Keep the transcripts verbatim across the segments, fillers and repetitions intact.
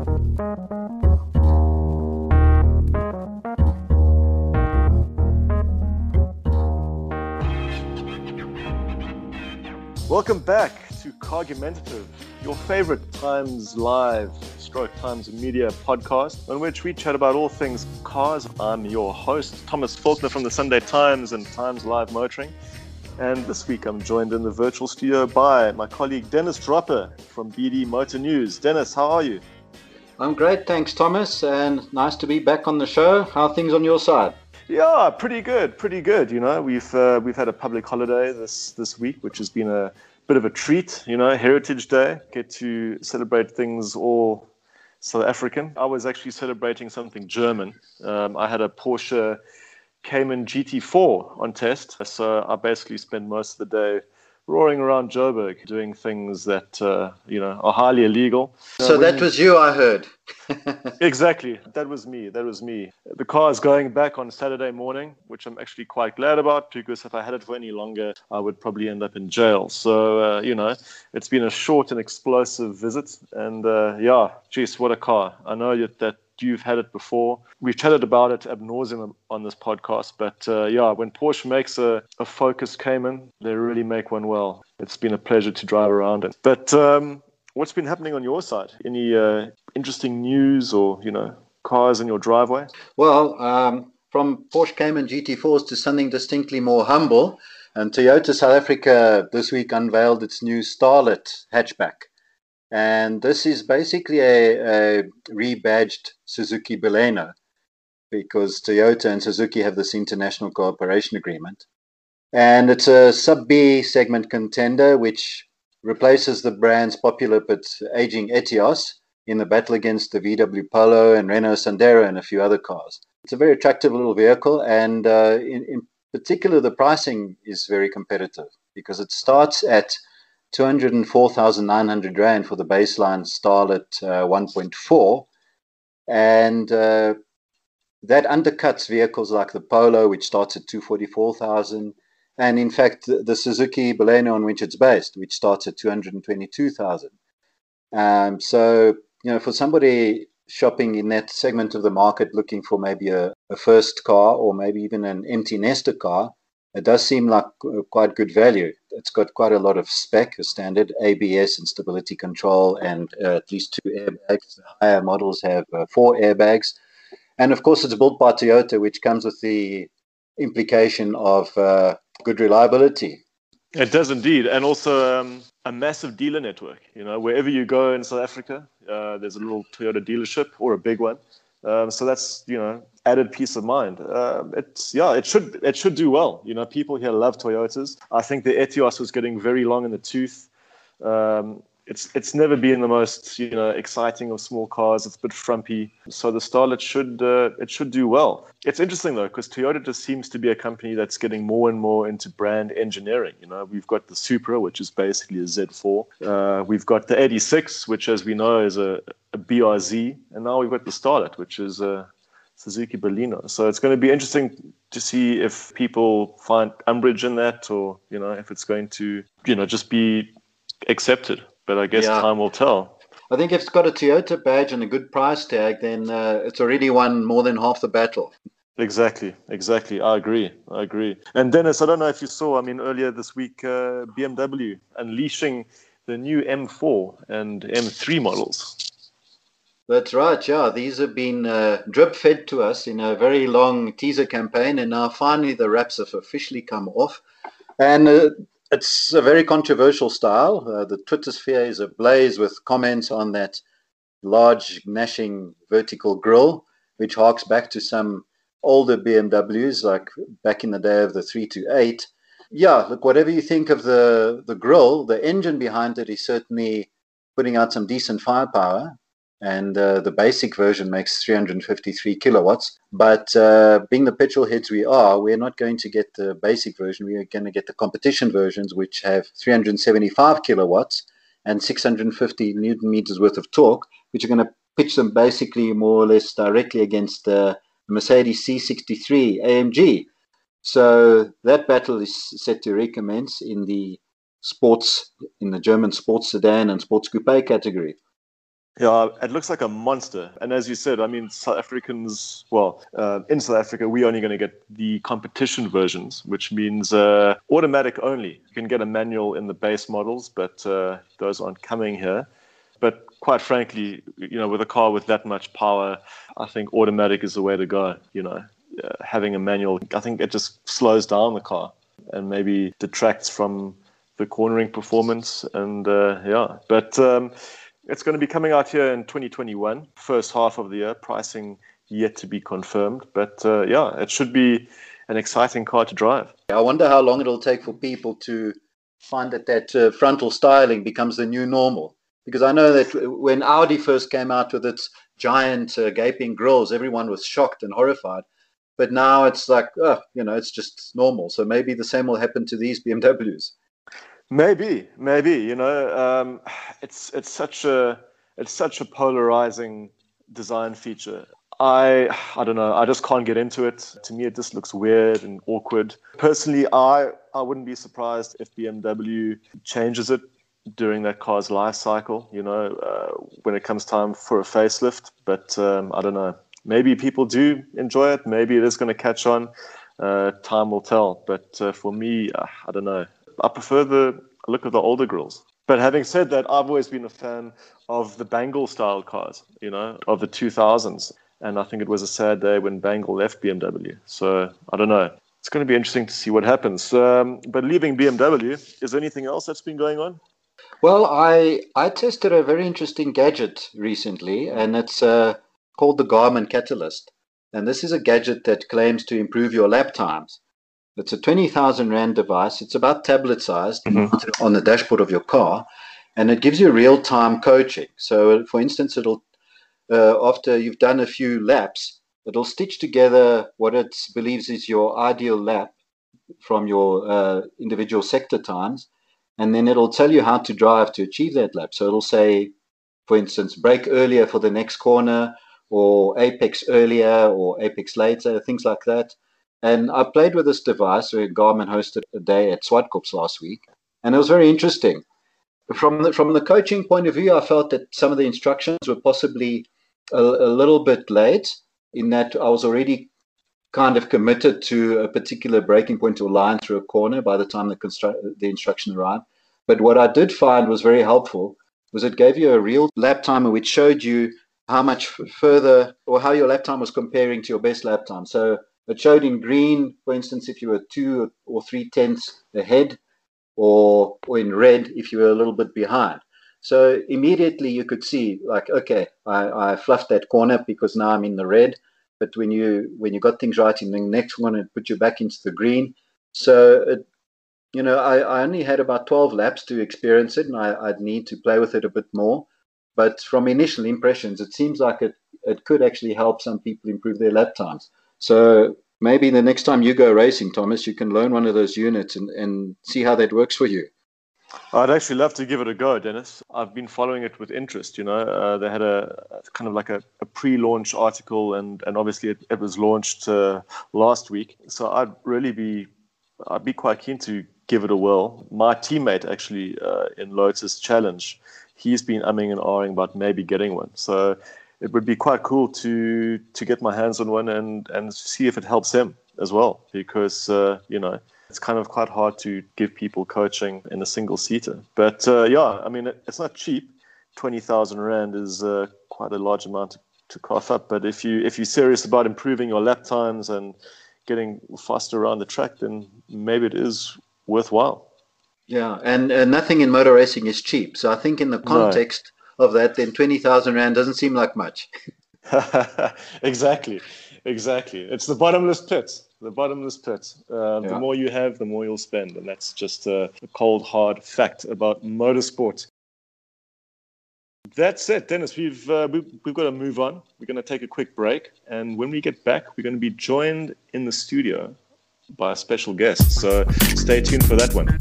Welcome back to Cargumentative, your favorite Times Live, stroke Times Media podcast, in which we chat about all things cars. I'm your host, Thomas Faulkner from the Sunday Times and Times Live Motoring. And this week I'm joined in the virtual studio by my colleague Dennis Dropper from B D Motor News. Dennis, how are you? I'm great, thanks Thomas, and nice to be back on the show. How are things on your side? Yeah, pretty good, pretty good. You know, we've uh, we've had a public holiday this this week, which has been a bit of a treat. You know, Heritage Day, get to celebrate things all South African. I was actually celebrating something German. Um, I had a Porsche Cayman G T four on test, so I basically spent most of the day roaring around Joburg, doing things that uh, you know are highly illegal. So uh, that you... was you, I heard. Exactly, that was me. That was me. The car is going back on Saturday morning, which I'm actually quite glad about, because if I had it for any longer, I would probably end up in jail. So uh, you know, it's been a short and explosive visit, and uh, yeah, geez, what a car! I know that that. You've had it before. We've chatted about it ad nauseum on this podcast, but uh, yeah, when Porsche makes a, a Focus Cayman, they really make one well. It's been a pleasure to drive around it. But um, what's been happening on your side? Any uh, interesting news or, you know, cars in your driveway? Well, um, from Porsche Cayman G T fours to something distinctly more humble, and Toyota South Africa this week unveiled its new Starlet hatchback. And this is basically a, a rebadged Suzuki Baleno, because Toyota and Suzuki have this international cooperation agreement. And it's a sub-B segment contender, which replaces the brand's popular but aging Etios in the battle against the V W Polo and Renault Sandero and a few other cars. It's a very attractive little vehicle, and uh, in, in particular, the pricing is very competitive, because it starts at two hundred four thousand nine hundred rand for the baseline Starlet uh, one point four, and uh, that undercuts vehicles like the Polo, which starts at two hundred forty-four thousand, and in fact the, the Suzuki Baleno on which it's based, which starts at two hundred twenty-two thousand. Um, so, you know, for somebody shopping in that segment of the market looking for maybe a, a first car or maybe even an empty nester car, it does seem like quite good value. It's got quite a lot of spec, a standard A B S and stability control, and uh, at least two airbags. The higher models have uh, four airbags. And of course, it's built by Toyota, which comes with the implication of uh, good reliability. It does indeed. And also um, a massive dealer network. You know, wherever you go in South Africa, uh, there's a little Toyota dealership or a big one. Um, so that's, you know, added peace of mind. Uh, it's yeah, it should it should do well. You know, people here love Toyotas. I think the Etios was getting very long in the tooth. Um, it's it's never been the most, you know, exciting of small cars. It's a bit frumpy. So the Starlet should uh, it should do well. It's interesting though, because Toyota just seems to be a company that's getting more and more into brand engineering. You know, we've got the Supra, which is basically a Z four. Uh, we've got the eighty-six, which, as we know, is a, a B R Z, and now we've got the Starlet, which is a Suzuki Baleno. So it's going to be interesting to see if people find umbrage in that, or, you know, if it's going to, you know, just be accepted. But I guess yeah. Time will tell. I think if it's got a Toyota badge and a good price tag, then uh, it's already won more than half the battle. Exactly, exactly. I agree. I agree. And Dennis, I don't know if you saw, I mean, earlier this week, uh, B M W unleashing the new M four and M three models. That's right, yeah. These have been uh, drip-fed to us in a very long teaser campaign, and now finally the wraps have officially come off. And uh, it's a very controversial style. Uh, the Twitter sphere is ablaze with comments on that large, gnashing vertical grille, which harks back to some older B M Ws, like back in the day of the three two eight. Yeah, look, whatever you think of the, the grille, the engine behind it is certainly putting out some decent firepower. And uh, the basic version makes three hundred fifty-three kilowatts. But uh, being the petrol heads we are, we're not going to get the basic version. We are going to get the competition versions, which have three hundred seventy-five kilowatts and six hundred fifty newton meters worth of torque, which are going to pitch them basically more or less directly against the Mercedes C sixty-three A M G. So that battle is set to recommence in the sports, in the German sports sedan and sports coupe category. Yeah, it looks like a monster. And as you said, I mean, South Africans, well, uh, in South Africa, we're only going to get the competition versions, which means uh, automatic only. You can get a manual in the base models, but uh, those aren't coming here. But quite frankly, you know, with a car with that much power, I think automatic is the way to go. You know, uh, having a manual, I think it just slows down the car and maybe detracts from the cornering performance. And uh, yeah, but... Um, It's going to be coming out here in twenty twenty-one, first half of the year, pricing yet to be confirmed. But uh, yeah, it should be an exciting car to drive. I wonder how long it'll take for people to find that that uh, frontal styling becomes the new normal. Because I know that when Audi first came out with its giant uh, gaping grills, everyone was shocked and horrified. But now it's like, oh, you know, it's just normal. So maybe the same will happen to these B M Ws. Maybe, maybe, you know, um, it's it's such a it's such a polarizing design feature. I I don't know, I just can't get into it. To me, it just looks weird and awkward. Personally, I I wouldn't be surprised if B M W changes it during that car's life cycle. You know, uh, when it comes time for a facelift. But um, I don't know. Maybe people do enjoy it. Maybe it is going to catch on. Uh, time will tell. But uh, for me, uh, I don't know. I prefer the look of the older grills. But having said that, I've always been a fan of the Bangle style cars, you know, of the two thousands. And I think it was a sad day when Bangle left B M W. So I don't know. It's going to be interesting to see what happens. Um, but leaving B M W, is there anything else that's been going on? Well, I I tested a very interesting gadget recently, and it's uh, called the Garmin Catalyst. And this is a gadget that claims to improve your lap times. It's a twenty thousand rand device. It's about tablet sized mm-hmm. on the dashboard of your car, and it gives you real-time coaching. So, for instance, it'll uh, after you've done a few laps, it'll stitch together what it believes is your ideal lap from your uh, individual sector times, and then it'll tell you how to drive to achieve that lap. So it'll say, for instance, brake earlier for the next corner, or apex earlier, or apex later, things like that. And I played with this device where Garmin hosted a day at Swartkops last week, and it was very interesting. From the, from the coaching point of view, I felt that some of the instructions were possibly a, a little bit late, in that I was already kind of committed to a particular braking point or line through a corner by the time the, constru- the instruction arrived. But what I did find was very helpful was it gave you a real lap timer which showed you how much further, or how your lap time was comparing to your best lap time. So it showed in green, for instance, if you were two or three tenths ahead, or, or in red if you were a little bit behind. So immediately you could see, like, okay, I, I fluffed that corner because now I'm in the red. But when you when you got things right in the next one, it put you back into the green. So, it, you know, I, I only had about twelve laps to experience it, and I, I'd need to play with it a bit more. But from initial impressions, it seems like it, it could actually help some people improve their lap times. So maybe the next time you go racing, Thomas, you can loan one of those units and, and see how that works for you. I'd actually love to give it a go, Dennis. I've been following it with interest. You know, uh, they had a kind of like a, a pre-launch article, and, and obviously it, it was launched uh, last week. So I'd really be, I'd be quite keen to give it a whirl. My teammate actually uh, in Lotus Challenge, he's been umming and ahhing about maybe getting one. So it would be quite cool to to get my hands on one and, and see if it helps him as well, because, uh, you know, it's kind of quite hard to give people coaching in a single seater. But uh, yeah, I mean, it, it's not cheap. twenty thousand rand is uh, quite a large amount to, to cough up. But if, you, if you're serious about improving your lap times and getting faster around the track, then maybe it is worthwhile. Yeah, and uh, nothing in motor racing is cheap. So I think in the context no. of that, then twenty thousand rand doesn't seem like much. Exactly, exactly. It's the bottomless pit. The bottomless pit. Uh, yeah. The more you have, the more you'll spend. And that's just a, a cold, hard fact about motorsport. That's it, Dennis. We've, uh, we've, we've got to move on. We're going to take a quick break. And when we get back, we're going to be joined in the studio by a special guest. So stay tuned for that one.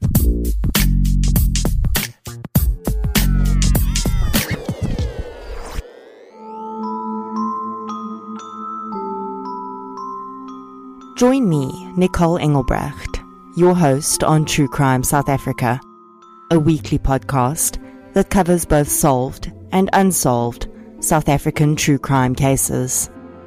Join me, Nicole Engelbrecht, your host on True Crime South Africa, a weekly podcast that covers both solved and unsolved South African true crime cases.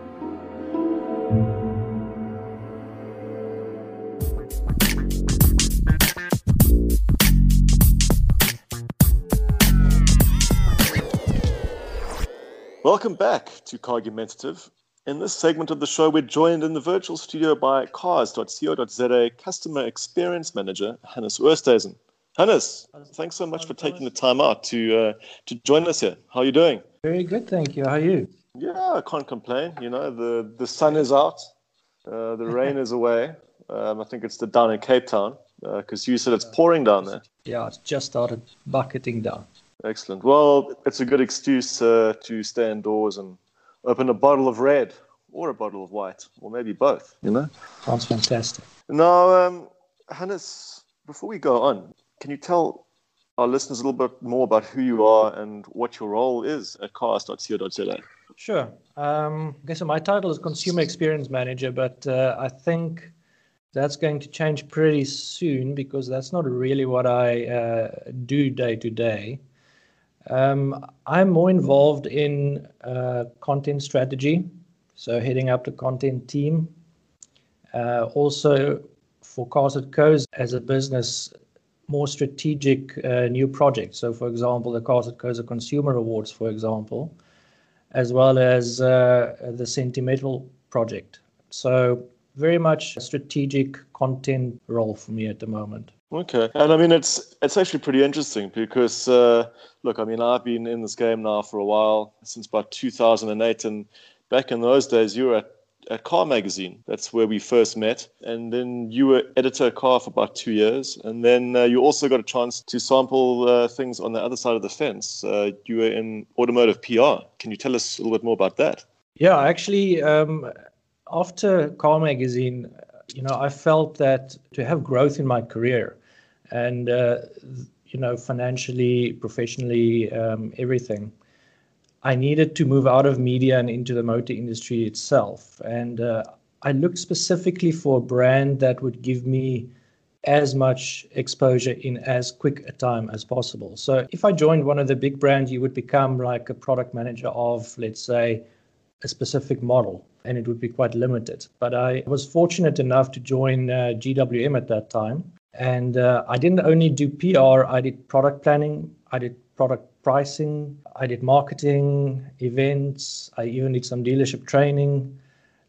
Welcome back to Cargumentative. In this segment of the show, we're joined in the virtual studio by cars dot co dot za Customer Experience Manager, Hannes Oosthuizen. Hannes, thanks so much for taking the time out to uh, to join us here. How are you doing? Very good, thank you. How are you? Yeah, I can't complain. You know, the, the sun is out, uh, the rain is away. Um, I think it's the down in Cape Town, because uh, you said it's pouring down there. Yeah, it's just started bucketing down. Excellent. Well, it's a good excuse uh, to stay indoors and open a bottle of red or a bottle of white, or maybe both, you know? Sounds fantastic. Now, um, Hannes, before we go on, can you tell our listeners a little bit more about who you are and what your role is at cars dot co dot za? Sure. Um, okay, so my title is Consumer Experience Manager, but uh, I think that's going to change pretty soon because that's not really what I uh, do day to day. Um, I'm more involved in uh, content strategy, so heading up the content team. Uh, also, for Cars dot co as a business, more strategic uh, new projects. So, for example, the Cars dot co Consumer Awards, for example, as well as uh, the Sentimental project. So, very much a strategic content role for me at the moment. Okay. And I mean, it's it's actually pretty interesting because, uh, look, I mean, I've been in this game now for a while, since about two thousand eight. And back in those days, you were at, at Car Magazine. That's where we first met. And then you were editor at Car for about two years. And then uh, you also got a chance to sample uh, things on the other side of the fence. Uh, you were in automotive P R. Can you tell us a little bit more about that? Yeah, actually, um, after Car Magazine, you know, I felt that to have growth in my career and, uh, you know, financially, professionally, um, everything, I needed to move out of media and into the motor industry itself. And uh, I looked specifically for a brand that would give me as much exposure in as quick a time as possible. So if I joined one of the big brands, you would become like a product manager of, let's say, a specific model, and it would be quite limited. But I was fortunate enough to join uh, G W M at that time. And uh, I didn't only do P R, I did product planning, I did product pricing, I did marketing, events, I even did some dealership training.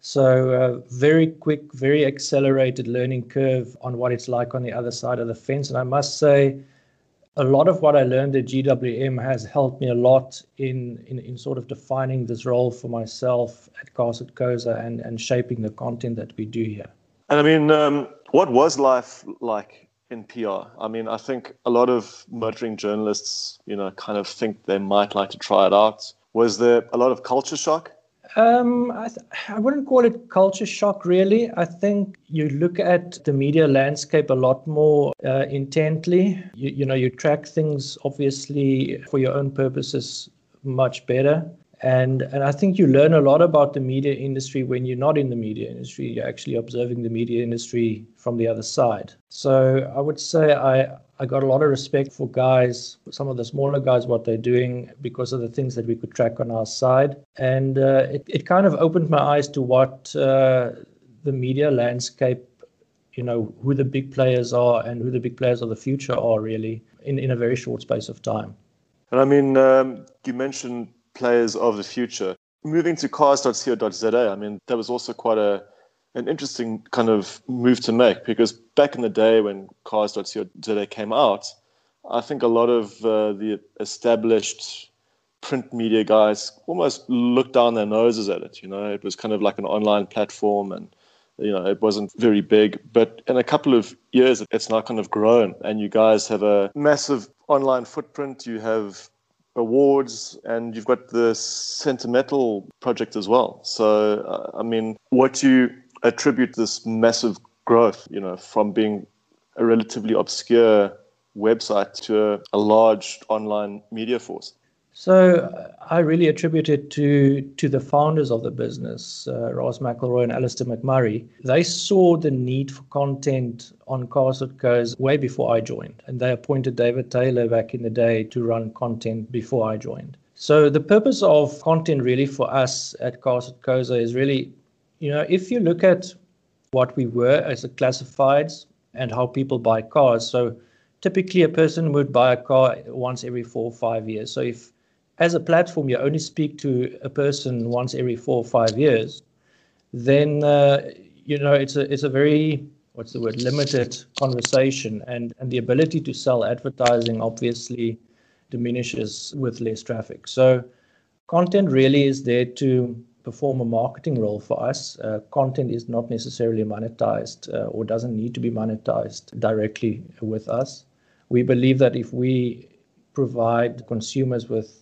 So uh, very quick, very accelerated learning curve on what it's like on the other side of the fence. And I must say, a lot of what I learned at G W M has helped me a lot in, in, in sort of defining this role for myself at Cars dot co and, and shaping the content that we do here. And I mean, um, what was life like in P R? I mean, I think a lot of motoring journalists, you know, kind of think they might like to try it out. Was there a lot of culture shock? Um, I, th- I wouldn't call it culture shock, really. I think you look at the media landscape a lot more uh, intently. You, you know, you track things, obviously, for your own purposes much better. And and I think you learn a lot about the media industry when you're not in the media industry. You're actually observing the media industry from the other side. So I would say I, I got a lot of respect for guys, some of the smaller guys, what they're doing because of the things that we could track on our side. And uh, it, it kind of opened my eyes to what uh, the media landscape, you know, who the big players are and who the big players of the future are really in, in a very short space of time. And I mean, um, you mentioned players of the future. Moving to cars dot co dot za, I mean, that was also quite a an interesting kind of move to make because back in the day when cars dot co dot za came out, I think a lot of uh, the established print media guys almost looked down their noses at it. You know, it was kind of like an online platform and, you know, it wasn't very big. But in a couple of years, it's now kind of grown and you guys have a massive online footprint. You have awards and you've got the Sentimental project as well. So, uh, I mean, what do you attribute this massive growth, you know, from being a relatively obscure website to a, a large online media force? So uh, I really attribute it to to the founders of the business, uh, Ross McElroy and Alistair McMurray. They saw the need for content on Cars dot co way before I joined, and they appointed David Taylor back in the day to run content before I joined. So the purpose of content really for us at Cars at Koza is really, you know, if you look at what we were as a classifieds and how people buy cars. So typically a person would buy a car once every four or five years. So if as a platform you only speak to a person once every four or five years, then, uh, you know, it's a, it's a very, what's the word, limited conversation. And, and the ability to sell advertising obviously diminishes with less traffic. So content really is there to perform a marketing role for us. Uh, content is not necessarily monetized uh, or doesn't need to be monetized directly with us. We believe that if we provide consumers with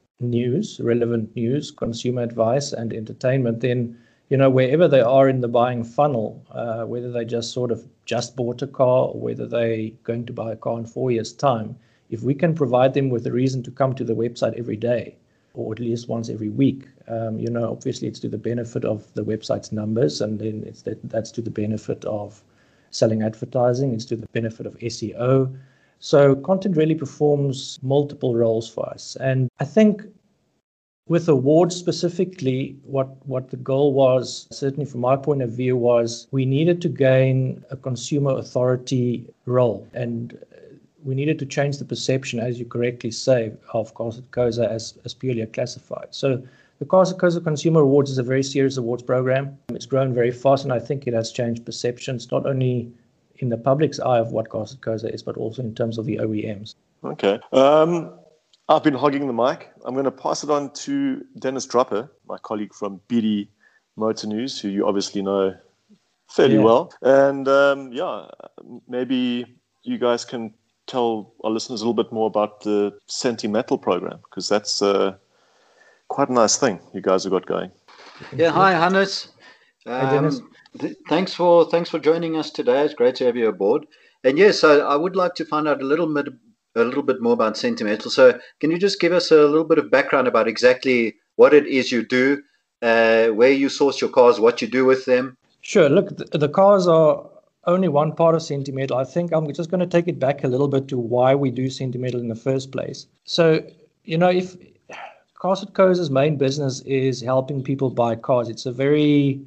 news, relevant news, consumer advice and entertainment, then, you know, wherever they are in the buying funnel, uh, whether they just sort of just bought a car or whether they're going to buy a car in four years' time, if we can provide them with a reason to come to the website every day, or at least once every week, um, you know, obviously it's to the benefit of the website's numbers, and then it's that, that's to the benefit of selling advertising, it's to the benefit of S E O. So content really performs multiple roles for us. And I think with awards specifically, what, what the goal was, certainly from my point of view, was we needed to gain a consumer authority role. And we needed to change the perception, as you correctly say, of Cars at Koza as, as purely a classified. So the Cars at Koza Consumer Awards is a very serious awards program. It's grown very fast, and I think it has changed perceptions, not only in the public's eye of what Cars at Koza is, but also in terms of the O E Ms. Okay. Um, I've been hogging the mic. I'm going to pass it on to Dennis Dropper, my colleague from B D Motor News, who you obviously know fairly Yeah. well. And um, yeah, maybe you guys can tell our listeners a little bit more about the Sentimetal program, because that's uh, quite a nice thing you guys have got going. Yeah, hi, Hannes. Hi, Dennis. Um, th- thanks for thanks for joining us today. It's great to have you aboard. And yes, I, I would like to find out a little bit a little bit more about Sentimetal. So, can you just give us a little bit of background about exactly what it is you do, uh, where you source your cars, what you do with them? Sure. Look, the, the cars are only one part of Sentimetal. I think I'm just going to take it back a little bit to why we do Sentimetal in the first place. So, you know, if Cars at Koza's main business is helping people buy cars, it's a very,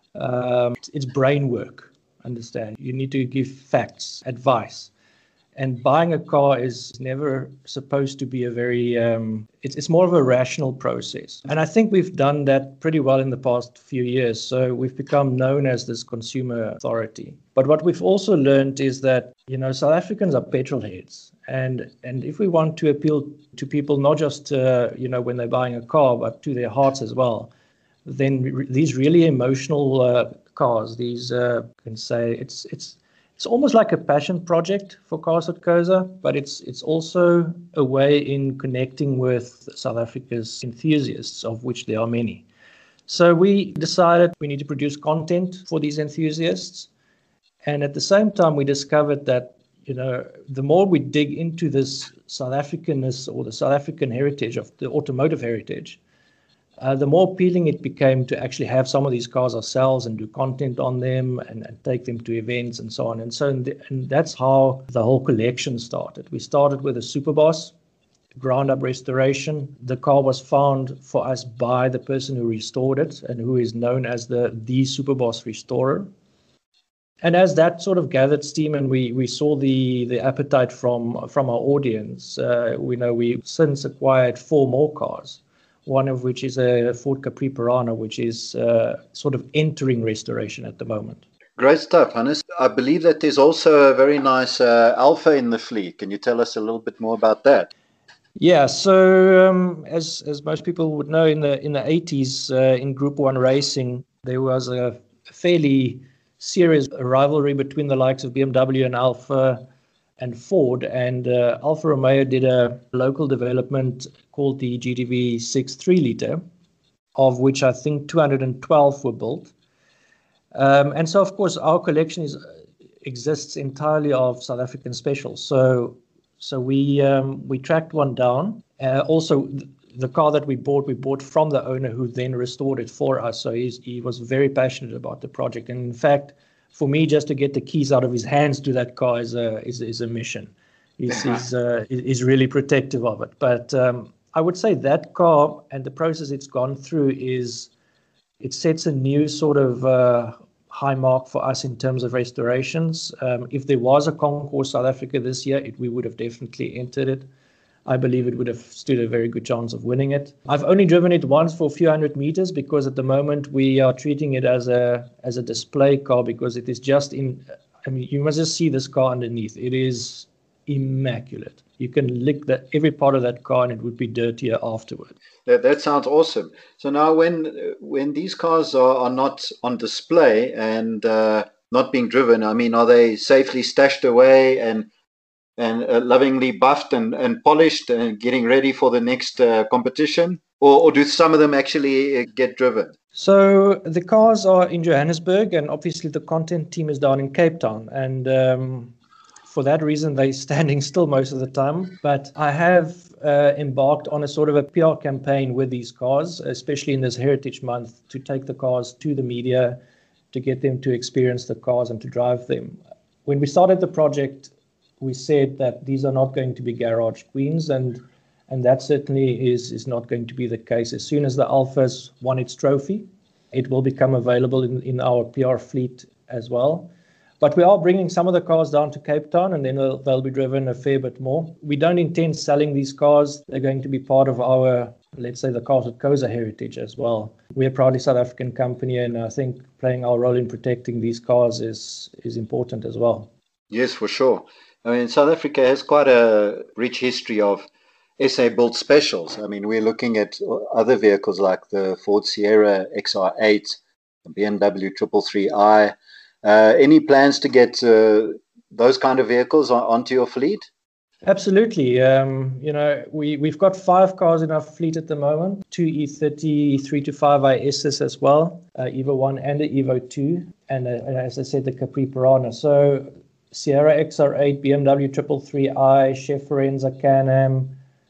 um, it's brain work, understand. You need to give facts, advice. And buying a car is never supposed to be a very, um, it's, it's more of a rational process. And I think we've done that pretty well in the past few years. So we've become known as this consumer authority. But what we've also learned is that, you know, South Africans are petrol heads. And and if we want to appeal to people, not just, uh, you know, when they're buying a car, but to their hearts as well, then re- these really emotional uh, cars, these, uh, can say, it's it's It's almost like a passion project for Cars at Koza, but it's it's also a way in connecting with South Africa's enthusiasts, of which there are many. So we decided we need to produce content for these enthusiasts. And at the same time, we discovered that, you know, the more we dig into this South Africanness or the South African heritage of the automotive heritage, Uh, the more appealing it became to actually have some of these cars ourselves and do content on them and, and take them to events and so on. And so and, the, and that's how the whole collection started. We started with a Superboss, ground up restoration. The car was found for us by the person who restored it and who is known as the, the Superboss restorer. And as that sort of gathered steam and we, we saw the, the appetite from, from our audience, uh, we know we since acquired four more cars. One of which is a Ford Capri Piranha, which is uh, sort of entering restoration at the moment. Great stuff, Hannes. I believe that there's also a very nice uh, Alpha in the fleet. Can you tell us a little bit more about that? Yeah, so um, as as most people would know, in the in the eighties, uh, in Group One racing, there was a fairly serious rivalry between the likes of B M W and Alfa and Ford, and uh, Alfa Romeo did a local development called the G T V six three liter, of which I think two hundred twelve were built. Um, and so, of course, our collection is exists entirely of South African specials. So, so we um, we tracked one down. Uh, also, th- the car that we bought, we bought from the owner who then restored it for us. So he's, he was very passionate about the project. And in fact, for me, just to get the keys out of his hands to that car is a is, is a mission. He's he's, uh, he's really protective of it. But um, I would say that car and the process it's gone through is, it sets a new sort of uh, high mark for us in terms of restorations. Um, if there was a Concours South Africa this year, it, we would have definitely entered it. I believe it would have stood a very good chance of winning it. I've only driven it once for a few hundred meters because at the moment we are treating it as a as a display car because it is just in, I mean, you must just see this car underneath. It is immaculate. You can lick that every part of that car and it would be dirtier afterward. That, that sounds awesome. So now when when these cars are, are not on display and uh, not being driven, I mean, are they safely stashed away and and uh, lovingly buffed and, and polished and getting ready for the next uh, competition? Or, or do some of them actually uh, get driven? So the cars are in Johannesburg and obviously the content team is down in Cape Town. And um, for that reason, they're standing still most of the time. But I have uh, embarked on a sort of a P R campaign with these cars, especially in this Heritage Month, to take the cars to the media, to get them to experience the cars and to drive them. When we started the project, we said that these are not going to be garage queens, and and that certainly is, is not going to be the case. As soon as the Alpha's won its trophy, it will become available in, in our P R fleet as well. But we are bringing some of the cars down to Cape Town, and then they'll, they'll be driven a fair bit more. We don't intend selling these cars. They're going to be part of our, let's say, the Cars with Koza heritage as well. We're a proudly South African company, and I think playing our role in protecting these cars is is important as well. Yes, for sure. I mean, South Africa has quite a rich history of S A-built specials. I mean, we're looking at other vehicles like the Ford Sierra X R eight, the B M W three thirty-three i. Uh, any plans to get uh, those kind of vehicles on, onto your fleet? Absolutely. Um, you know, we, we've got five cars in our fleet at the moment, two E thirty three to five I S's as well, uh, Evo one and the Evo two, and, uh, and as I said, the Capri Piranha. So Sierra X R eight, B M W three thirty-three i, Chef Forenza, Can-Am,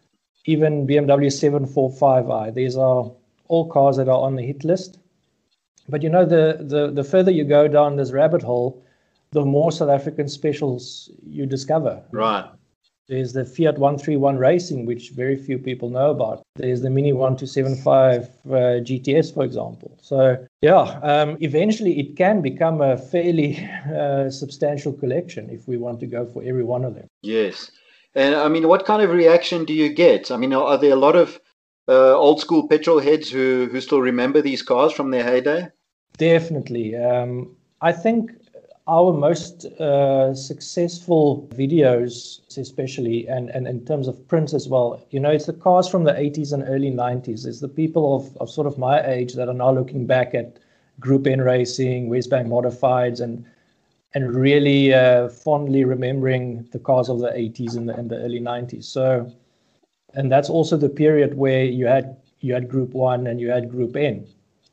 even B M W seven forty-five i. These are all cars that are on the hit list. But you know, the, the, the further you go down this rabbit hole, the more South African specials you discover. Right. There's the Fiat one thirty-one Racing, which very few people know about. There's the Mini one two seven five uh, G T S, for example. So, yeah, um, eventually it can become a fairly uh, substantial collection if we want to go for every one of them. Yes. And I mean, what kind of reaction do you get? I mean, are there a lot of uh, old school petrol heads who, who still remember these cars from their heyday? Definitely. Um, I think our most uh, successful videos, especially, and, and in terms of prints as well, you know, it's the cars from the eighties and early nineties. It's the people of, of sort of my age that are now looking back at Group N Racing, Westbank Modifieds, and and really uh, fondly remembering the cars of the eighties and the, and the early nineties. So, and that's also the period where you had you had Group One and you had Group N.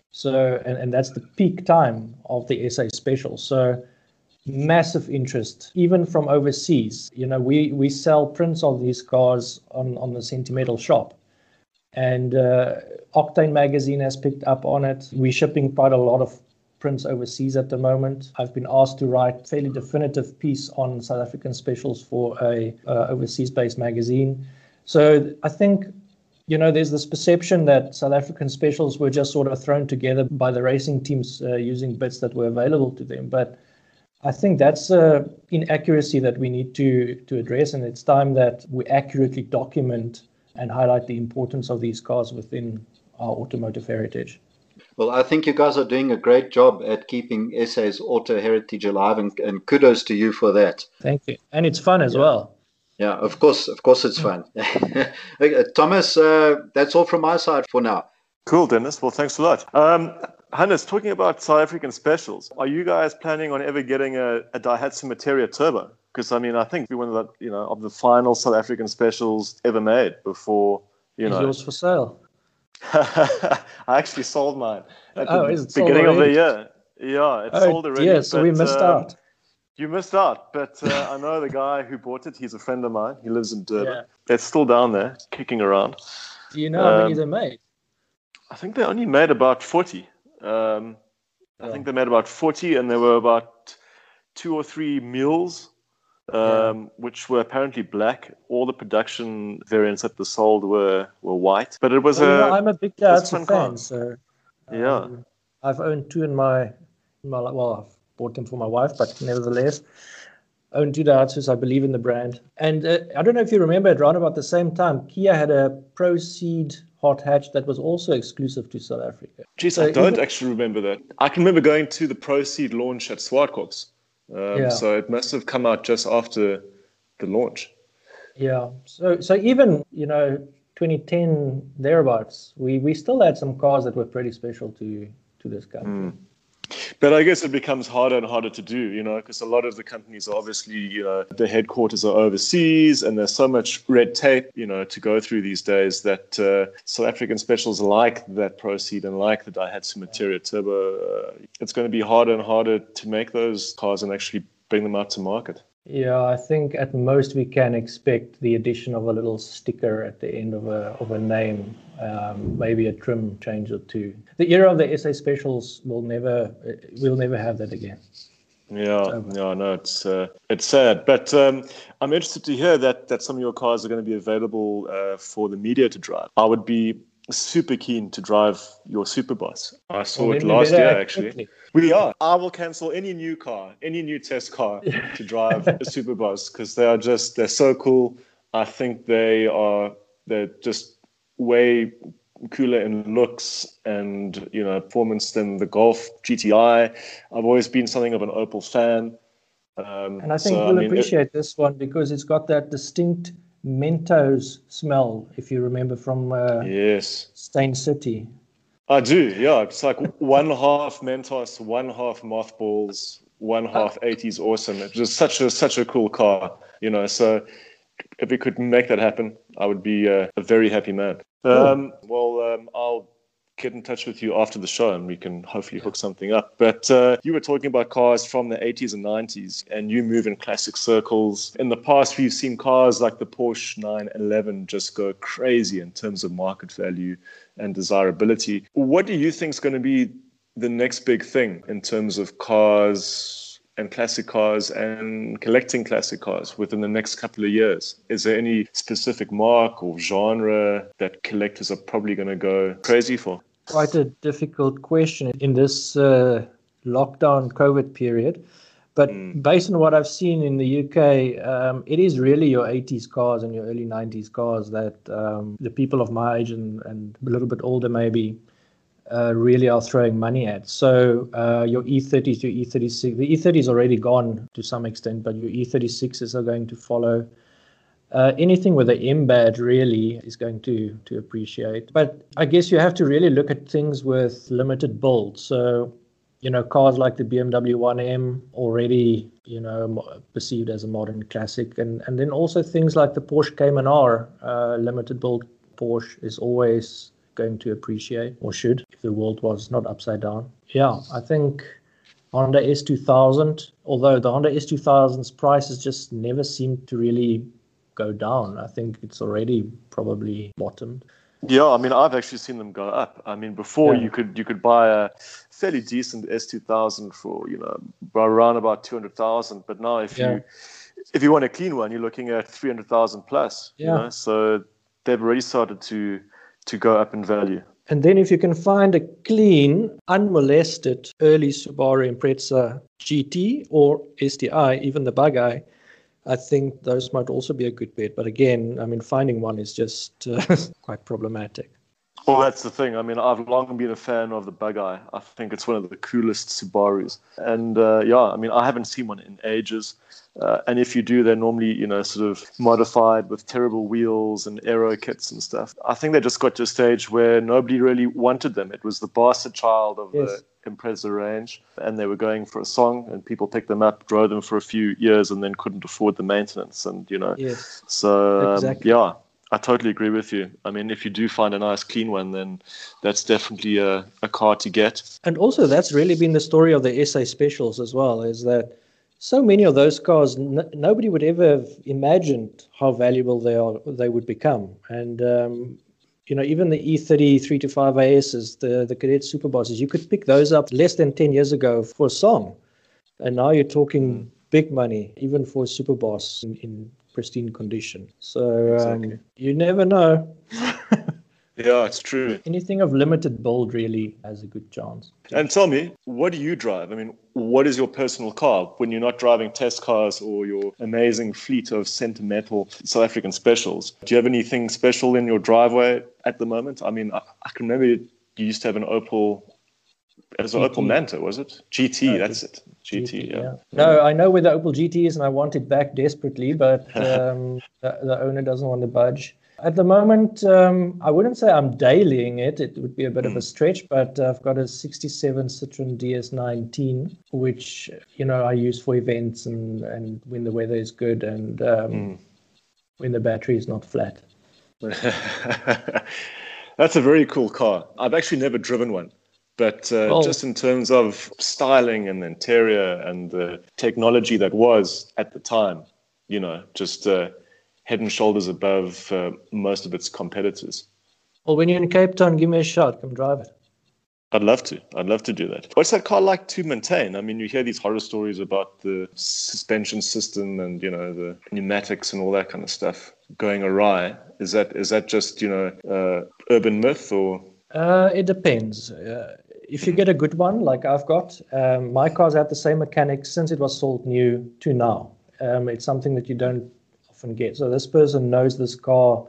So, and, and that's the peak time of the S A Special. So, massive interest, even from overseas. You know, we, we sell prints of these cars on, on the Sentimental shop. And uh, Octane magazine has picked up on it. We're shipping quite a lot of prints overseas at the moment. I've been asked to write a fairly definitive piece on South African specials for a uh, overseas-based magazine. So I think, you know, there's this perception that South African specials were just sort of thrown together by the racing teams uh, using bits that were available to them. But I think that's an inaccuracy that we need to, to address, and it's time that we accurately document and highlight the importance of these cars within our automotive heritage. Well, I think you guys are doing a great job at keeping S A's auto heritage alive, and, and kudos to you for that. Thank you. And it's fun as yeah. well. Yeah, of course, of course it's fun. Okay, Thomas, uh, that's all from my side for now. Cool, Dennis. Well, thanks a lot. Um, Hannes, talking about South African specials, are you guys planning on ever getting a, a Daihatsu Materia Turbo? Because, I mean, I think we're one of the, you know, of the final South African specials ever made before, you Is know. yours for sale? I actually sold mine at oh, the is it beginning sold of the year. Yeah, it's oh, sold already. Yeah, so but, we missed um, out. You missed out, but uh, I know the guy who bought it. He's a friend of mine. He lives in Durban. Yeah. It's still down there, kicking around. Do you know how um, many they made? I think they only made about forty. Um, I yeah. think they made about forty, and there were about two or three mules um, yeah. which were apparently black. All the production variants that were sold were, were white. But it was well, a. You know, I'm a big Daihatsu fan, so um, yeah, I've owned two in my, in my well, I've bought them for my wife, but nevertheless, own two Daihatsus. I believe in the brand, and uh, I don't know if you remember, at around about the same time, Kia had a Proceed hot hatch that was also exclusive to South Africa. Jeez, so I don't even, actually remember that. I can remember going to the Proceed launch at Swartkops. Um, yeah. So it must have come out just after the launch. Yeah. So so even, you know, twenty ten thereabouts, we, we still had some cars that were pretty special to to this country. Mm. But I guess it becomes harder and harder to do, you know, because a lot of the companies are obviously, you know, the headquarters are overseas and there's so much red tape, you know, to go through these days that uh, South African specials like that Proceed and like the Daihatsu Materia Turbo, uh, it's going to be harder and harder to make those cars and actually bring them out to market. Yeah, I think at most we can expect the addition of a little sticker at the end of a of a name, um, maybe a trim change or two. The era of the S A specials will never, we'll never have that again. Yeah, yeah, no, it's uh, it's sad, but um, I'm interested to hear that that some of your cars are going to be available uh, for the media to drive. I would be super keen to drive your Superbus. I saw well, it last year, actually. Quickly. We are. I will cancel any new car, any new test car to drive a Superbus because they are just, they're so cool. I think they are, they're just way cooler in looks and, you know, performance than the Golf G T I. I've always been something of an Opel fan. Um, and I think so, you'll I mean, appreciate it, this one because it's got that distinct Mentos smell, if you remember from uh, yes. Stain City. I do, yeah. It's like one half Mentos, one half Mothballs, one half eighties Awesome. It's just such a such a cool car, you know. So if we could make that happen, I would be uh, a very happy man. Um, well, um, I'll get in touch with you after the show and we can hopefully hook something up. But uh, you were talking about cars from the eighties and nineties and you move in classic circles. In the past, we've seen cars like the Porsche nine eleven just go crazy in terms of market value and desirability. What do you think is going to be the next big thing in terms of cars and classic cars and collecting classic cars within the next couple of years? Is there any specific marque or genre that collectors are probably going to go crazy for? Quite a difficult question in this uh, lockdown COVID period. But mm. based on what I've seen in the U K, um, it is really your eighties cars and your early nineties cars that um, the people of my age and, and a little bit older maybe uh, really are throwing money at. So uh, your E thirty to E thirty-six, the E thirty is already gone to some extent, but your E thirty-sixes are going to follow. Uh, anything with an M badge really is going to to appreciate. But I guess you have to really look at things with limited build. So, you know, cars like the B M W one M already, you know, perceived as a modern classic. And, and then also things like the Porsche Cayman R, uh, limited build Porsche is always going to appreciate, or should, if the world was not upside down. Yeah, I think Honda S two thousand, although the Honda S two thousand's prices just never seem to really go down. I think it's already probably bottomed. Yeah, I mean, I've actually seen them go up. I mean, before yeah. you could you could buy a fairly decent S two thousand for, you know, around about two hundred thousand. But now if yeah. you if you want a clean one, you're looking at three hundred thousand plus. Yeah. You know? So they've already started to to go up in value. And then if you can find a clean, unmolested early Subaru Impreza G T or S T I, even the Bug-Eye, I think those might also be a good bet. But again, I mean, finding one is just uh, quite problematic. Well, that's the thing. I mean, I've long been a fan of the Bug-Eye. I think it's one of the coolest Subarus. And uh, yeah, I mean, I haven't seen one in ages. Uh, and if you do, they're normally, you know, sort of modified with terrible wheels and aero kits and stuff. I think they just got to a stage where nobody really wanted them. It was the bastard child of yes. the Impreza range, and they were going for a song, and people picked them up, drove them for a few years, and then couldn't afford the maintenance. And, you know, yes. so, um, exactly. yeah. I totally agree with you. I mean, if you do find a nice clean one, then that's definitely a, a car to get. And also, that's really been the story of the S A Specials as well, is that so many of those cars, n- nobody would ever have imagined how valuable they are, they would become. And, um, you know, even the E thirty three to five A Ss, the, the Cadet Superbosses, you could pick those up less than ten years ago for a song. And now you're talking big money, even for a Superboss in, in pristine condition. So Exactly. um, you never know. Yeah, it's true. Anything of limited build really has a good chance. And tell me, what do you drive? I mean, what is your personal car when you're not driving test cars or your amazing fleet of sentimental South African specials? Do you have anything special in your driveway at the moment? I mean, I, I can remember you used to have an Opel, it was an G T. Opel Manta, was it? G T, No, that's it. G T, G T, yeah. yeah. No, I know where the Opel G T is and I want it back desperately, but um, the, the owner doesn't want to budge. At the moment, um, I wouldn't say I'm dailying it. It would be a bit mm. of a stretch, but I've got a sixty-seven Citroen D S nineteen, which, you know, I use for events and, and when the weather is good and um, mm. when the battery is not flat. That's a very cool car. I've actually never driven one. But uh, well, just in terms of styling and interior and the technology that was at the time, you know, just uh, head and shoulders above uh, most of its competitors. Well, when you're in Cape Town, give me a shot. Come drive it. I'd love to. I'd love to do that. What's that car like to maintain? I mean, you hear these horror stories about the suspension system and, you know, the pneumatics and all that kind of stuff going awry. Is that is that just, you know, uh, urban myth or? Uh, it depends. Uh, if you get a good one, like I've got, um, my car's had the same mechanics since it was sold new to now. Um, it's something that you don't often get. So this person knows this car,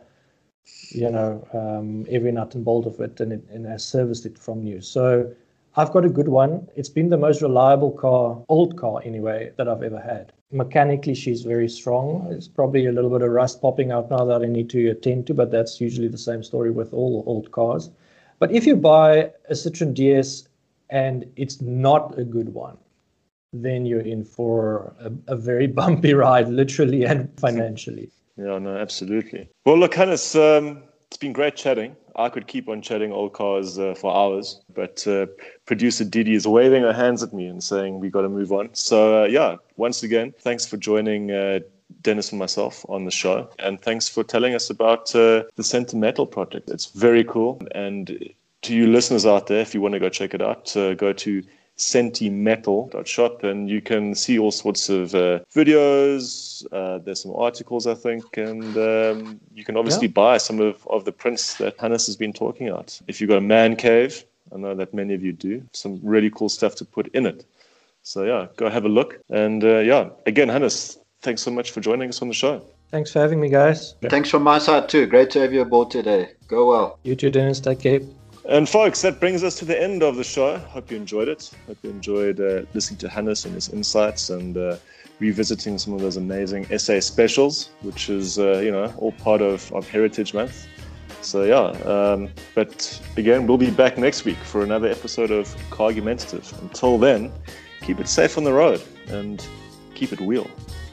you know, um, every nut and bolt of it, and, it, and has serviced it from new. So I've got a good one. It's been the most reliable car, old car anyway, that I've ever had. Mechanically, she's very strong. There's probably a little bit of rust popping out now that I need to attend to, but that's usually the same story with all old cars. But if you buy a Citroen D S and it's not a good one, then you're in for a, a very bumpy ride, literally and financially. Yeah, no, absolutely. Well, look, Hannes, um, it's been great chatting. I could keep on chatting old cars uh, for hours, but uh, producer Didi is waving her hands at me and saying we got to move on. So, uh, yeah, once again, thanks for joining uh, Dennis and myself on the show. And thanks for telling us about uh, the Sentimental project. It's very cool. And to you listeners out there, if you want to go check it out, uh, go to sentimetal dot shop and you can see all sorts of uh, videos. Uh, there's some articles, I think, and um, you can obviously yeah. buy some of, of the prints that Hannes has been talking about. If you've got a man cave, I know that many of you do, some really cool stuff to put in it. So, yeah, go have a look. And, uh, yeah, again, Hannes, thanks so much for joining us on the show. Thanks for having me, guys. Thanks from my side, too. Great to have you aboard today. Go well. You too, Dennis. Take care. And folks, that brings us to the end of the show. Hope you enjoyed it. Hope you enjoyed uh, listening to Hannes and his insights and uh, revisiting some of those amazing S A specials, which is, uh, you know, all part of, of Heritage Month. So, yeah. Um, but again, we'll be back next week for another episode of Cargumentative. Until then, keep it safe on the road and keep it wheel.